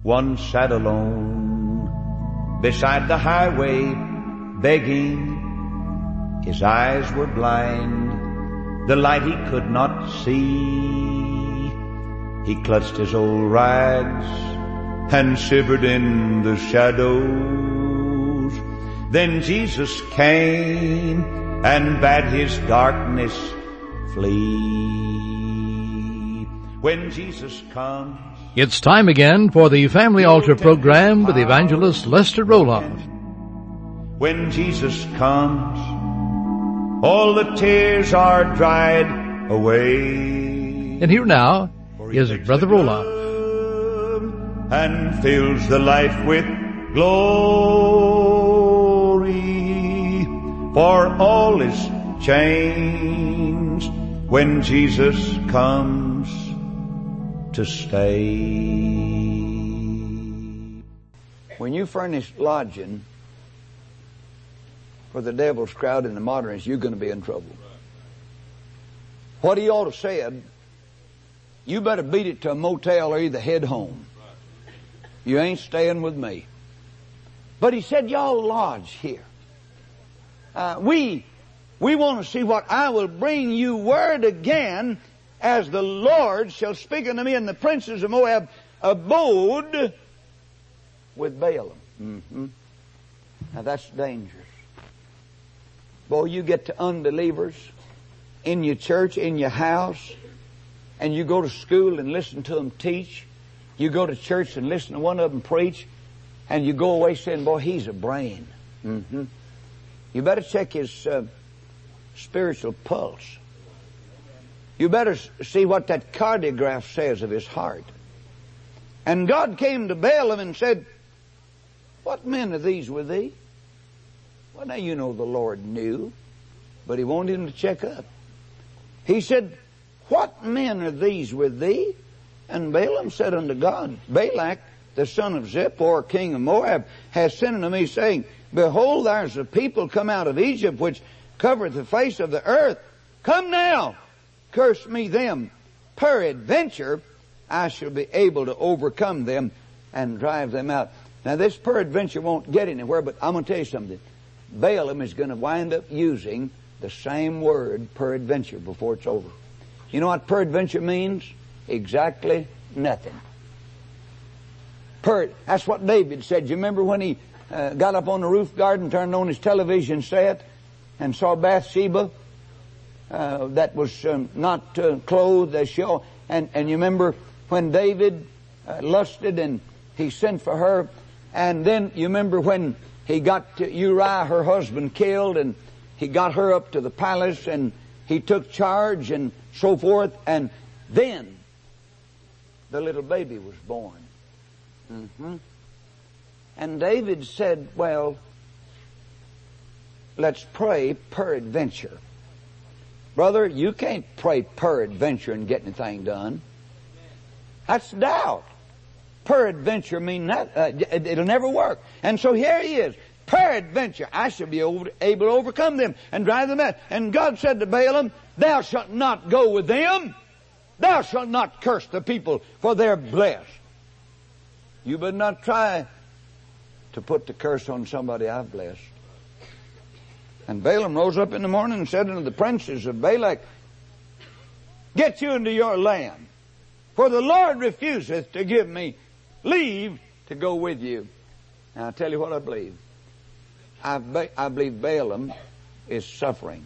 one sat alone beside the highway begging. His eyes were blind, the light he could not see. He clutched his old rags and shivered in the shadows. Then Jesus came and bade his darkness flee. When Jesus comes, it's time again for the Family Altar program with evangelist Lester Roloff. When Jesus comes, all the tears are dried away. And here now is Brother Roloff. And fills the life with glory, for all is changed when Jesus comes to stay. When you furnish lodging for the devil's crowd and the modernists, you're going to be in trouble. What he ought to have said, you better beat it to a motel or either head home. You ain't staying with me. But he said, y'all lodge here. We want to see what I will bring you word again, as the Lord shall speak unto me, and the princes of Moab abode with Balaam. Now that's dangerous. Boy, you get to unbelievers in your church, in your house, and you go to school and listen to them teach. You go to church and listen to one of them preach, and you go away saying, boy, he's a brain. You better check his spiritual pulse. You better see what that cardiograph says of his heart. And God came to Balaam and said, what men are these with thee? Well, now you know the Lord knew, but he wanted him to check up. He said, what men are these with thee? And Balaam said unto God, Balak, the son of Zippor, king of Moab, has sent unto me, saying, behold, there's a people come out of Egypt, which covereth the face of the earth. Come now, curse me them. Peradventure, I shall be able to overcome them and drive them out. Now this peradventure won't get anywhere, but I'm going to tell you something. Balaam is going to wind up using the same word, peradventure, before it's over. You know what peradventure means? Exactly nothing. That's what David said. You remember when he got up on the roof garden, turned on his television set, and saw Bathsheba that was not clothed as she ought. And you remember when David lusted and he sent for her. And then you remember when he got Uriah, her husband, killed, and he got her up to the palace and he took charge and so forth. And then the little baby was born. And David said, well, let's pray peradventure. Brother, you can't pray peradventure and get anything done. That's doubt. Peradventure mean that it'll never work. And so here he is. Peradventure, I shall be able to overcome them and drive them out. And God said to Balaam, thou shalt not go with them. Thou shalt not curse the people, for they're blessed. You better not try to put the curse on somebody I've blessed. And Balaam rose up in the morning and said unto the princes of Balak, get you into your land, for the Lord refuseth to give me leave to go with you. Now I'll tell you what I believe. I believe Balaam is suffering.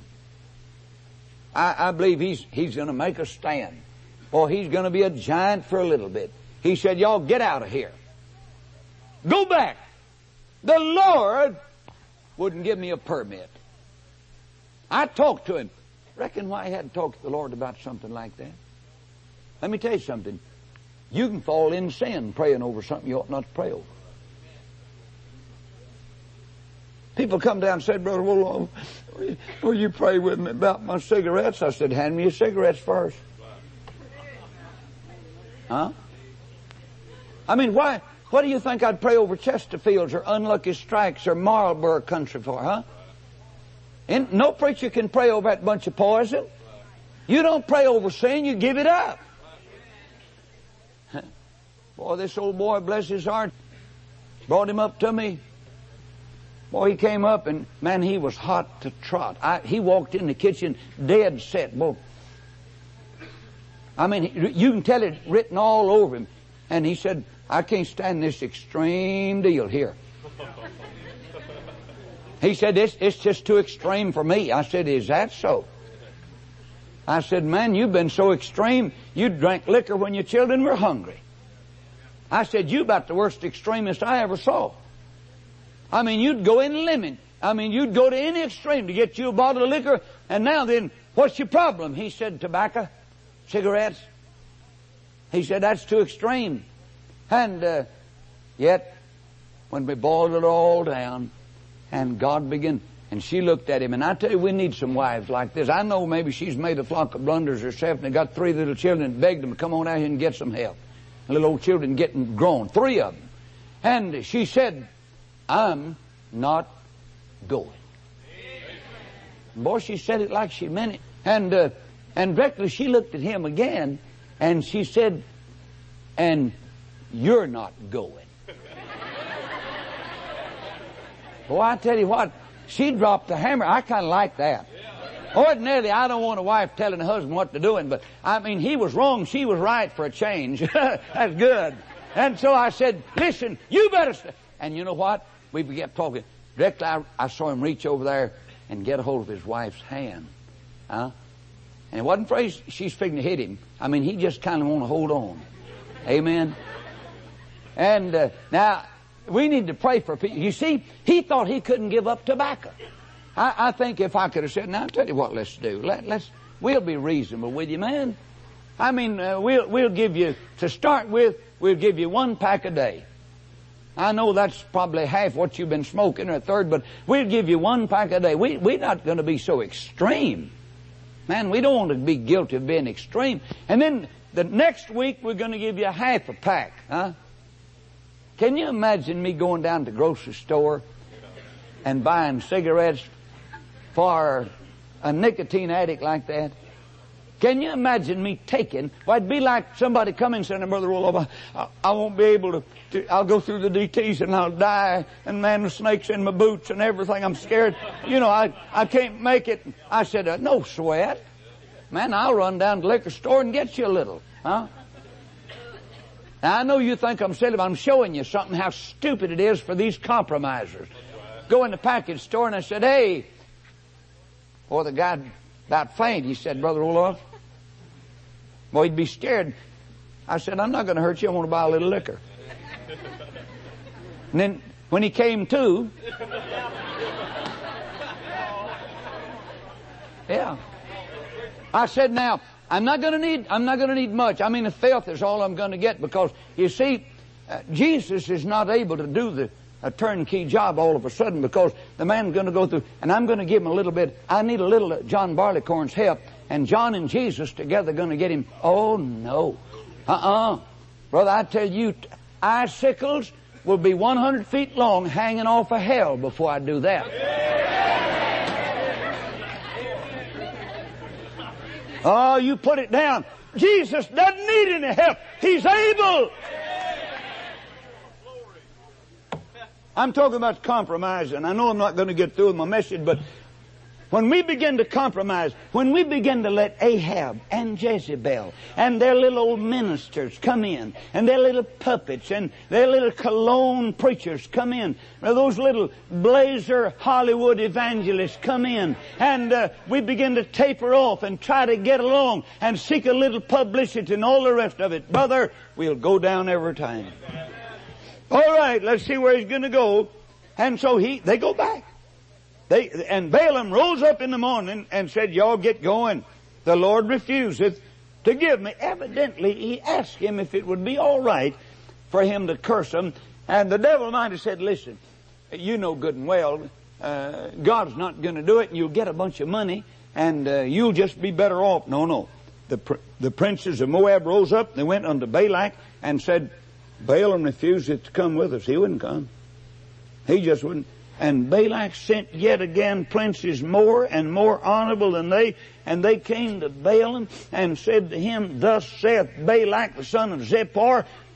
I believe he's going to make a stand. Or he's going to be a giant for a little bit. He said, y'all get out of here. Go back. The Lord wouldn't give me a permit. I talked to him. Reckon why he had to talk to the Lord about something like that? Let me tell you something. You can fall in sin praying over something you ought not to pray over. People come down and said, Brother, will you pray with me about my cigarettes? I said, hand me your cigarettes first. Huh? I mean, why? What do you think I'd pray over Chesterfields or Unlucky Strikes or Marlboro Country for, huh? And no preacher can pray over that bunch of poison. You don't pray over sin, you give it up. Boy, this old boy, bless his heart, brought him up to me. Boy, he came up and, man, he was hot to trot. He walked in the kitchen dead set. Boy, I mean, you can tell it written all over him. And he said, I can't stand this extreme deal here. He said, it's just too extreme for me. I said, is that so? I said, man, you've been so extreme, you drank liquor when your children were hungry. I said, you about the worst extremist I ever saw. I mean, you'd go in limit. I mean, you'd go to any extreme to get you a bottle of liquor. And now then, what's your problem? He said, tobacco, cigarettes. He said, that's too extreme. And yet, when we boiled it all down, and God began, and she looked at him, and I tell you, we need some wives like this. I know maybe she's made a flock of blunders herself, and they got 3 little children and begged them to come on out here and get some help. Little old children getting grown, 3 of them. And she said, I'm not going. Boy, she said it like she meant it. And directly she looked at him again, and she said, and you're not going. Boy, I tell you what, she dropped the hammer. I kind of like that. Ordinarily, I don't want a wife telling a husband what to do, but I mean, he was wrong, she was right for a change. That's good. And so I said, listen, you better and you know what? We kept talking. Directly, I saw him reach over there and get a hold of his wife's hand. And it wasn't for she's figuring to hit him. I mean, he just kind of want to hold on. Amen. And now, we need to pray for people. You see, he thought he couldn't give up tobacco. I think if I could have said, now I'll tell you what let's do. We'll be reasonable with you, man. I mean, we'll give you, to start with, we'll give you 1 pack a day. I know that's probably half what you've been smoking or a third, but we'll give you 1 pack a day. We're not going to be so extreme. Man, we don't want to be guilty of being extreme. And then the next week we're going to give you half a pack, huh? Can you imagine me going down to the grocery store and buying cigarettes for a nicotine addict like that? Can you imagine me taking, well, it'd be like somebody coming and saying, Brother Roloff, I won't be able to, I'll go through the DTs and I'll die, and man, the snake's in my boots and everything, I'm scared. You know, I can't make it. I said, no sweat. Man, I'll run down to the liquor store and get you a little, huh? Now, I know you think I'm silly, but I'm showing you something, how stupid it is for these compromisers. Go in the package store and I said, hey, or the guy about faint, he said, Brother Roloff. Well, he'd be scared. I said, I'm not going to hurt you, I want to buy a little liquor. And then, when he came to, yeah. I said, now, I'm not going to need much. I mean, the filth is all I'm going to get, because, you see, Jesus is not able to do a turnkey job all of a sudden, because the man's going to go through, and I'm going to give him a little bit. I need a little John Barleycorn's help, and John and Jesus together going to get him. Oh, no. Brother, I tell you, icicles will be 100 feet long hanging off of hell before I do that. Oh, you put it down. Jesus doesn't need any help. He's able. I'm talking about compromising. I know I'm not going to get through with my message, but when we begin to compromise, when we begin to let Ahab and Jezebel and their little old ministers come in, and their little puppets and their little cologne preachers come in, or those little blazer Hollywood evangelists come in, and we begin to taper off and try to get along and seek a little publicity and all the rest of it, brother, we'll go down every time. All right, let's see where he's going to go. And so they go back. And Balaam rose up in the morning and said, y'all get going. The Lord refuseth to give me. Evidently, he asked him if it would be all right for him to curse him. And the devil might have said, listen, you know good and well, God's not going to do it, and you'll get a bunch of money, and you'll just be better off. No. The princes of Moab rose up, and they went unto Balak and said, Balaam refuseth to come with us. He wouldn't come. He just wouldn't. And Balak sent yet again princes more and more honorable than they, and they came to Balaam and said to him, thus saith Balak the son of Zippor,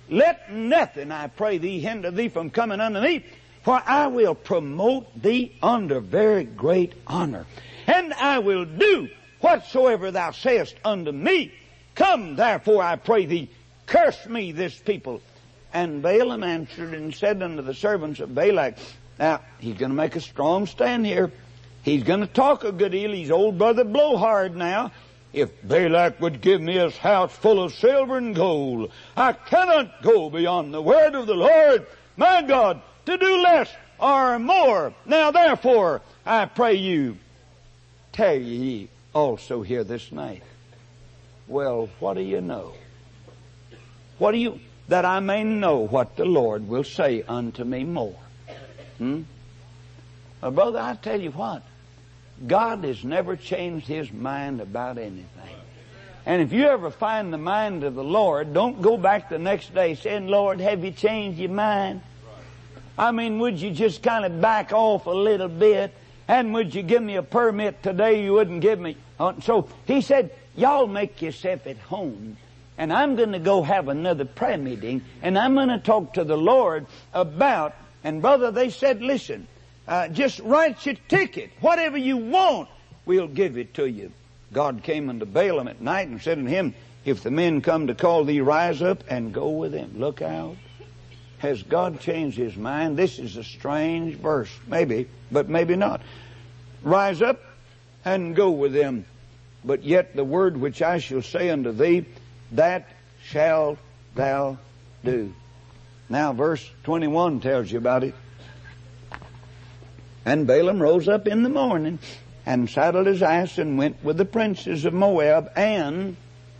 let nothing, I pray thee, hinder thee from coming unto me, for I will promote thee under very great honor. And I will do whatsoever thou sayest unto me. Come, therefore, I pray thee, curse me this people. And Balaam answered and said unto the servants of Balak, now, he's going to make a strong stand here. He's going to talk a good deal. He's old brother Blowhard now. If Balak would give me his house full of silver and gold, I cannot go beyond the word of the Lord, my God, to do less or more. Now, therefore, I pray you, tarry ye also here this night. Well, what do you know? What do you, that I may know what the Lord will say unto me more. Well, brother, I tell you what, God has never changed His mind about anything. And if you ever find the mind of the Lord, don't go back the next day saying, Lord, have you changed your mind? I mean, would you just kind of back off a little bit? And would you give me a permit today you wouldn't give me? So he said, y'all make yourself at home. And I'm going to go have another prayer meeting. And I'm going to talk to the Lord about, and brother, they said, listen, just write your ticket. Whatever you want, we'll give it to you. God came unto Balaam at night and said unto him, if the men come to call thee, rise up and go with them. Look out. Has God changed His mind? This is a strange verse. Maybe, but maybe not. Rise up and go with them. But yet the word which I shall say unto thee, that shalt thou do. Now verse 21 tells you about it. And Balaam rose up in the morning and saddled his ass and went with the princes of Moab, and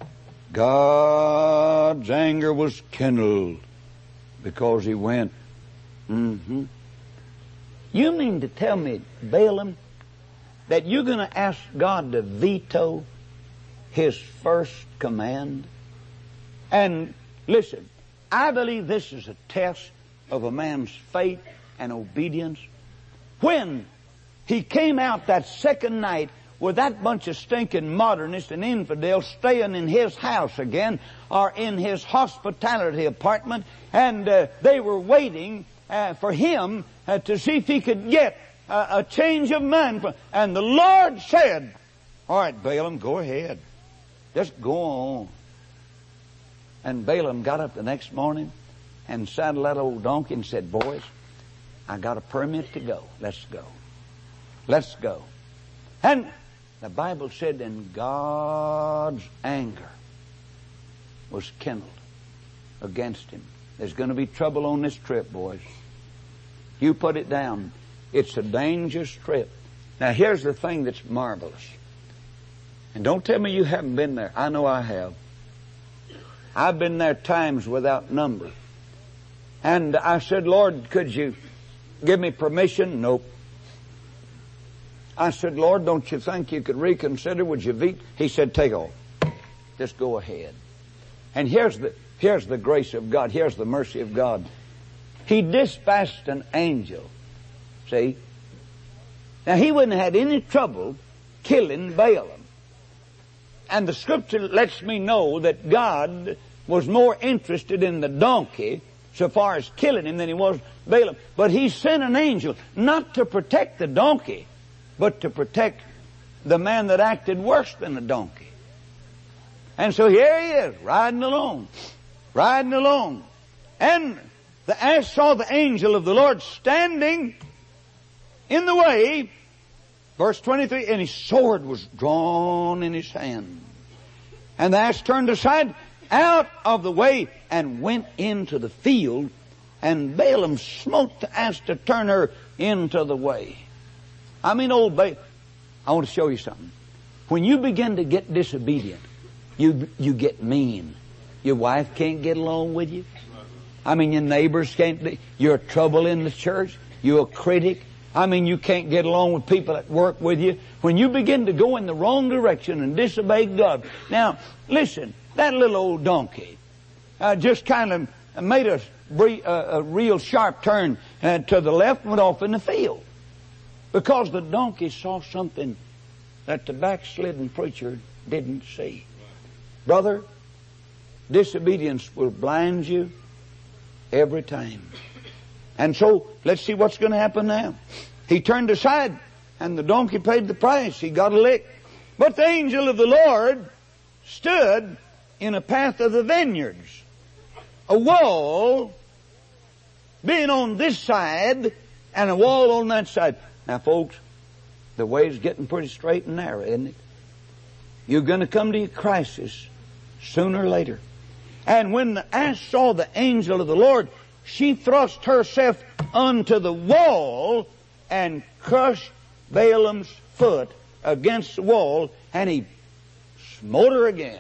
God's anger was kindled because he went. You mean to tell me, Balaam, that you're going to ask God to veto His first command? And listen, I believe this is a test of a man's faith and obedience. When he came out that second night with that bunch of stinking modernists and infidels staying in his house again, or in his hospitality apartment, and they were waiting for him to see if he could get a change of mind. And the Lord said, all right, Balaam, go ahead. Just go on. And Balaam got up the next morning and saddled that old donkey and said, boys, I got a permit to go. Let's go. Let's go. And the Bible said, and God's anger was kindled against him. There's going to be trouble on this trip, boys. You put it down. It's a dangerous trip. Now here's the thing that's marvelous. And don't tell me you haven't been there. I know I have. I've been there times without number. And I said, Lord, could you give me permission? Nope. I said, Lord, don't you think you could reconsider? Would you veto? He said, take off. Just go ahead. And here's the grace of God. Here's the mercy of God. He dispatched an angel. See? Now he wouldn't have had any trouble killing Balaam. And the scripture lets me know that God was more interested in the donkey so far as killing him than he was Balaam. But he sent an angel not to protect the donkey, but to protect the man that acted worse than the donkey. And so here he is, riding along. And the ass saw the angel of the Lord standing in the way, verse 23, and his sword was drawn in his hand. And the ass turned aside out of the way and went into the field, and Balaam smote the ass to turn her into the way. I mean, old Balaam, I want to show you something. When you begin to get disobedient, you get mean. Your wife can't get along with you. I mean, your neighbors can't. You're trouble in the church. You're a critic. I mean, you can't get along with people that work with you. When you begin to go in the wrong direction and disobey God. Now, listen, that little old donkey just kind of made a real sharp turn to the left and went off in the field. Because the donkey saw something that the backslidden preacher didn't see. Brother, disobedience will blind you Every time. And so, let's see what's going to happen now. He turned aside, and the donkey paid the price. He got a lick. But the angel of the Lord stood in a path of the vineyards. A wall being on this side and a wall on that side. Now, folks, the way's getting pretty straight and narrow, isn't it? You're going to come to a crisis sooner or later. And when the ass saw the angel of the Lord, she thrust herself unto the wall and crushed Balaam's foot against the wall, and he smote her again.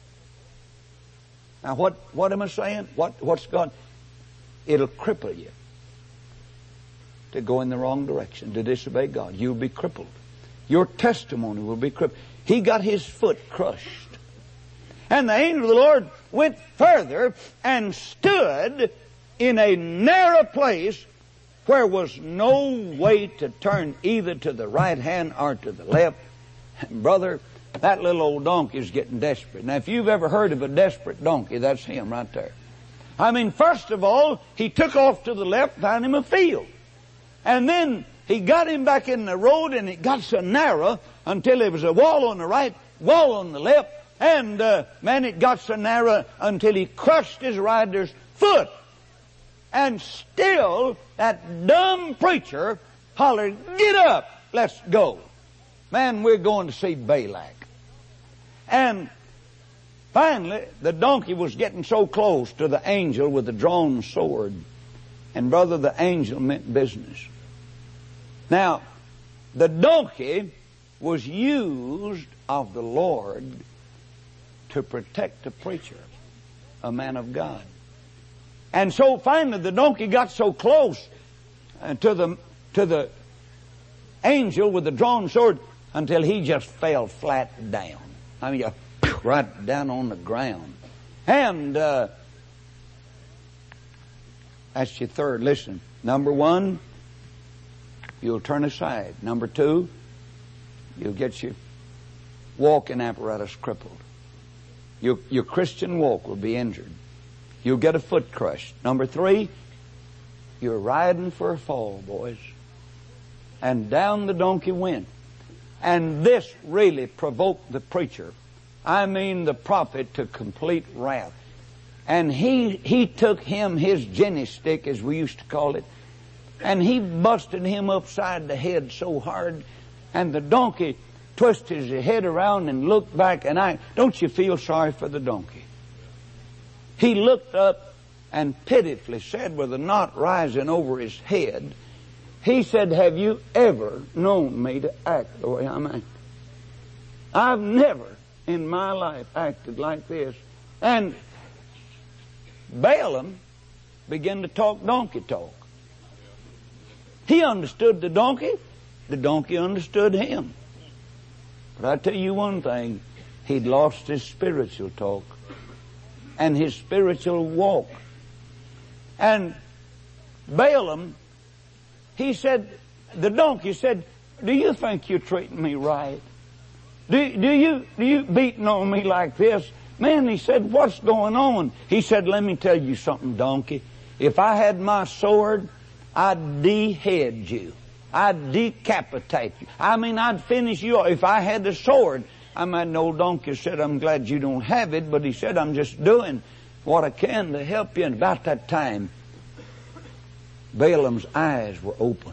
Now what am I saying? What's God? It'll cripple you to go in the wrong direction, to disobey God. You'll be crippled. Your testimony will be crippled. He got his foot crushed. And the angel of the Lord went further and stood in a narrow place where was no way to turn either to the right hand or to the left. And brother, that little old donkey's getting desperate. Now, if you've ever heard of a desperate donkey, that's him right there. I mean, first of all, he took off to the left, found him a field. And then he got him back in the road, and it got so narrow until there was a wall on the right, wall on the left, and man, it got so narrow until he crushed his rider's foot. And still, that dumb preacher hollered, "Get up, let's go." Man, we're going to see Balak. And finally, the donkey was getting so close to the angel with the drawn sword. And brother, the angel meant business. Now, the donkey was used of the Lord to protect the preacher, a man of God. And so finally the donkey got so close to the angel with the drawn sword until he just fell flat down. I mean, right down on the ground. And that's your third. Listen, number one, you'll turn aside. Number two, you'll get your walking apparatus crippled. Your Christian walk will be injured. You'll get a foot crushed. Number three, you're riding for a fall, boys. And down the donkey went. And this really provoked the preacher, I mean the prophet, to complete wrath. And he took him his jenny stick, as we used to call it, and he busted him upside the head so hard, and the donkey twisted his head around and looked back, and don't you feel sorry for the donkey? He looked up and pitifully said, with a knot rising over his head, he said, "Have you ever known me to act the way I'm acting? I've never in my life acted like this." And Balaam began to talk donkey talk. He understood the donkey understood him. But I tell you one thing, he'd lost his spiritual talk and his spiritual walk. And Balaam, he said, the donkey said, "Do you think you're treating me right? Do you beating on me like this?" Man, he said, "What's going on?" He said, "Let me tell you something, donkey. If I had my sword, I'd de-head you. I'd decapitate you. I mean, I'd finish you. If I had the sword." I mean, an old donkey said, "I'm glad you don't have it," but he said, "I'm just doing what I can to help you." And about that time, Balaam's eyes were opened.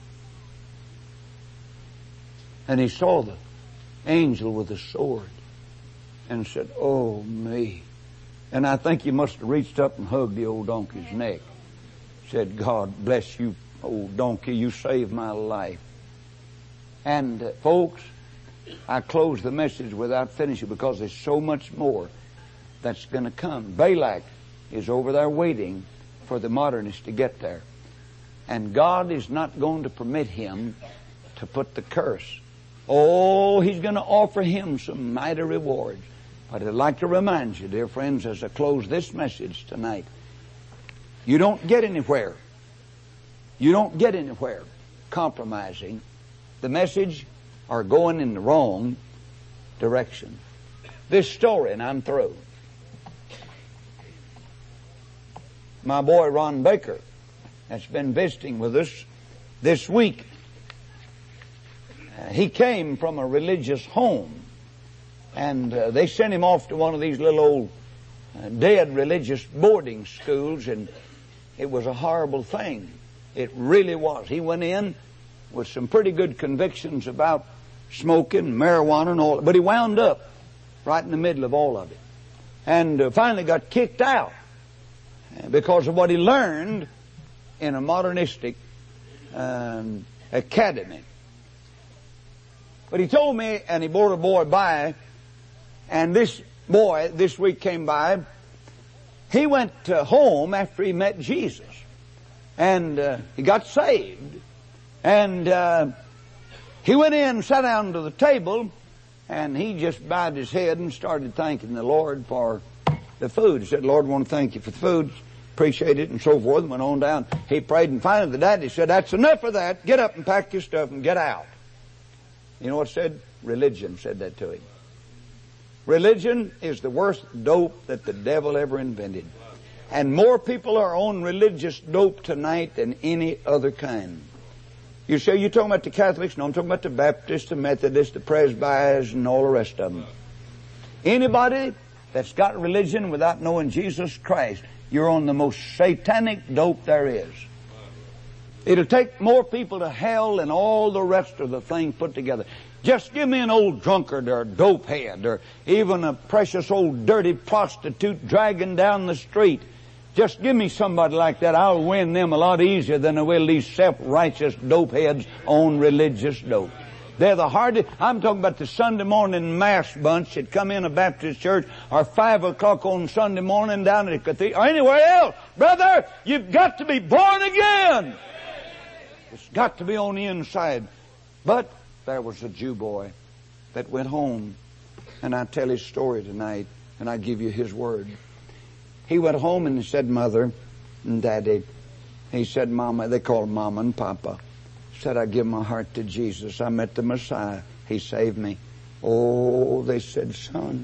And he saw the angel with the sword and said, "Oh, me." And I think he must have reached up and hugged the old donkey's neck. Said, "God bless you, old donkey. You saved my life." And folks, I close the message without finishing because there's so much more that's going to come. Balak is over there waiting for the modernists to get there. And God is not going to permit him to put the curse. Oh, he's going to offer him some mighty rewards. But I'd like to remind you, dear friends, as I close this message tonight, you don't get anywhere. You don't get anywhere compromising the message or going in the wrong direction. This story, and I'm through. my boy Ron Baker, that's been visiting with us this week. He came from a religious home, and they sent him off to one of these little old dead religious boarding schools, and it was a horrible thing. It really was. He went in with some pretty good convictions about smoking, marijuana, and all, but he wound up right in the middle of all of it, and finally got kicked out because of what he learned in a modernistic academy. But he told me, and he brought a boy by, and this boy this week came by. He went home after he met Jesus, and he got saved, and he went in and sat down to the table, and he just bowed his head and started thanking the Lord for the food. He said, "Lord, I want to thank you for the food, appreciate it," and so forth, and went on down. He prayed, and finally the daddy said, "That's enough of that. Get up and pack your stuff and get out." You know what it said? Religion said that to him. Religion is the worst dope that the devil ever invented. And more people are on religious dope tonight than any other kind. You say, you're talking about the Catholics? No, I'm talking about the Baptists, the Methodists, the Presbyterians, and all the rest of them. Anybody that's got religion without knowing Jesus Christ, you're on the most satanic dope there is. It'll take more people to hell than all the rest of the thing put together. Just give me an old drunkard or a dope head or even a precious old dirty prostitute dragging down the street. Just give me somebody like that. I'll win them a lot easier than I will these self-righteous dope heads on religious dope. They're the hardest. I'm talking about the Sunday morning mass bunch that come in a Baptist church or 5 o'clock on Sunday morning down at the cathedral or anywhere else. Brother, you've got to be born again. It's got to be on the inside. But there was a Jew boy that went home, and I tell his story tonight, and I give you his word. He went home and he said, "Mother and Daddy," he said, "Mama," they call him Mama and Papa, said, "I give my heart to Jesus. I met the Messiah. He saved me." Oh, they said, son,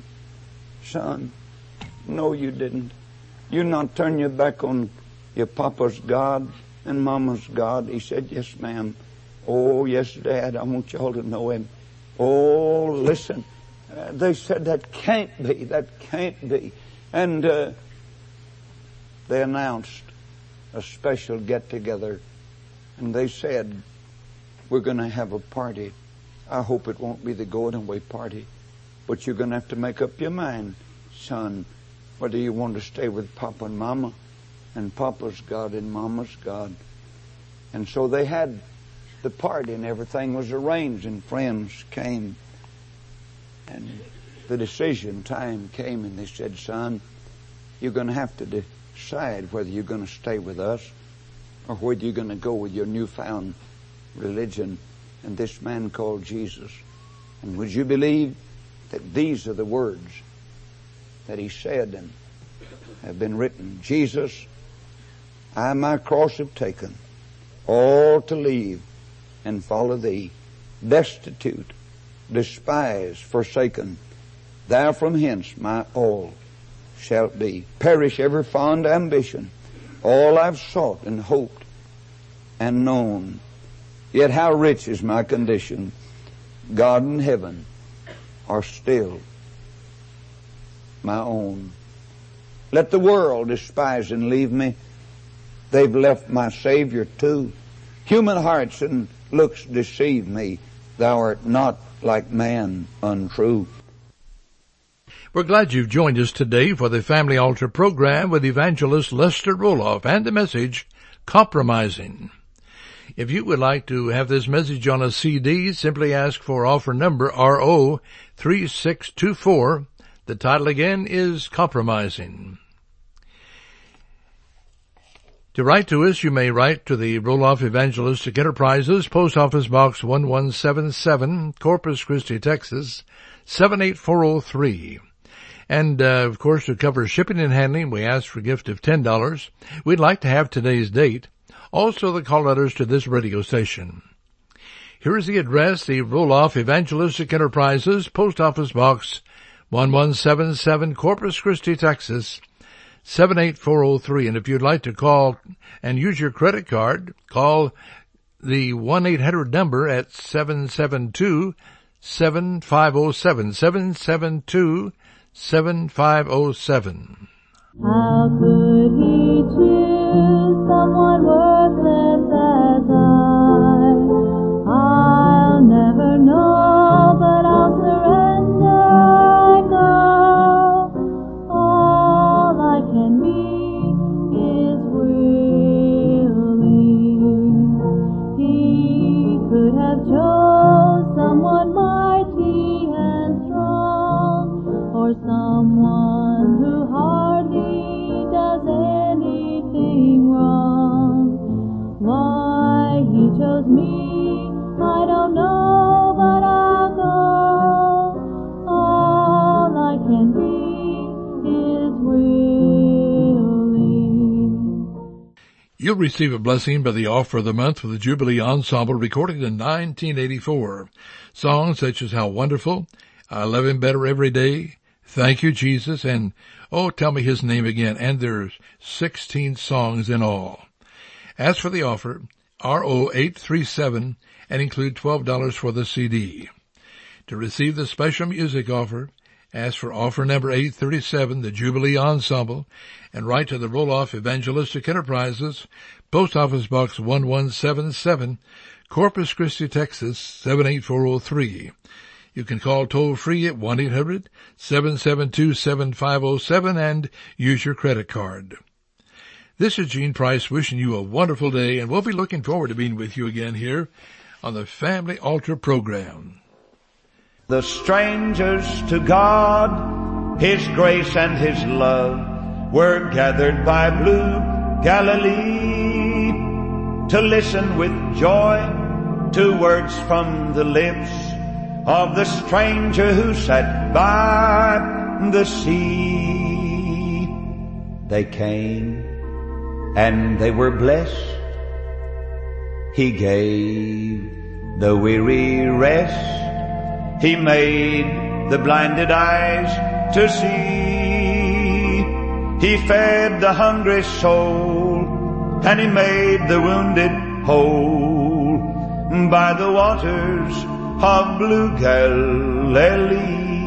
no you didn't. You not turn your back on your Papa's God and Mama's God? He said, "Yes, ma'am." "Oh, yes, Dad, I want y'all to know Him." "Oh, listen." They said, that can't be. And they announced a special get-together. And they said, "We're going to have a party. I hope it won't be the going-away party. But you're going to have to make up your mind, son, whether you want to stay with Papa and Mama, and Papa's God and Mama's God." And so they had the party, and everything was arranged, and friends came. And the decision time came, and they said, "Son, you're going to have to decide whether you're going to stay with us or whether you're going to go with your newfound religion and this man called Jesus." And would you believe that these are the words that he said and have been written? "Jesus, I my cross have taken, all to leave and follow thee, destitute, despised, forsaken. Thou from hence my all shalt be. Perish every fond ambition, all I've sought and hoped and known. Yet how rich is my condition. God and heaven are still my own. Let the world despise and leave me. They've left my Savior too. Human hearts and looks deceive me. Thou art not like man untrue." We're glad you've joined us today for the Family Altar program with Evangelist Lester Roloff and the message, Compromising. If you would like to have this message on a CD, simply ask for offer number RO3624. The title again is Compromising. To write to us, you may write to the Roloff Evangelistic Enterprises, Post Office Box 1177, Corpus Christi, Texas, 78403. And, of course, to cover shipping and handling, we ask for a gift of $10. We'd like to have today's date. Also, the call letters to this radio station. Here is the address, the Roloff Evangelistic Enterprises, Post Office Box 1177, Corpus Christi, Texas, 78403. And if you'd like to call and use your credit card, call the 1-800 number at 772-7507, 772-7507. How could he choose someone worthless as I'll never know, but I'll surrender and go. All I can be is willing. He could have chose someone mighty and strong, or someone who hardly does anything wrong. Why he chose me, I don't know, but I'll go. All I can be is willing. You'll receive a blessing by the offer of the month for the Jubilee Ensemble, recorded in 1984. Songs such as How Wonderful, I Love Him Better Every Day, Thank You, Jesus, and Oh, Tell Me His Name Again. And there's 16 songs in all. As for the offer, RO 837, and include $12 for the CD. To receive the special music offer, ask for offer number 837, the Jubilee Ensemble, and write to the Roloff Evangelistic Enterprises, Post Office Box 1177, Corpus Christi, Texas 78403. You can call toll-free at 1-800-772-7507 and use your credit card. This is Gene Price wishing you a wonderful day, and we'll be looking forward to being with you again here on the Family Altar program. The strangers to God, His grace and His love, were gathered by blue Galilee to listen with joy to words from the lips of the stranger who sat by the sea. They came and they were blessed. He gave the weary rest. He made the blinded eyes to see. He fed the hungry soul, and He made the wounded whole by the waters of blue Galilee.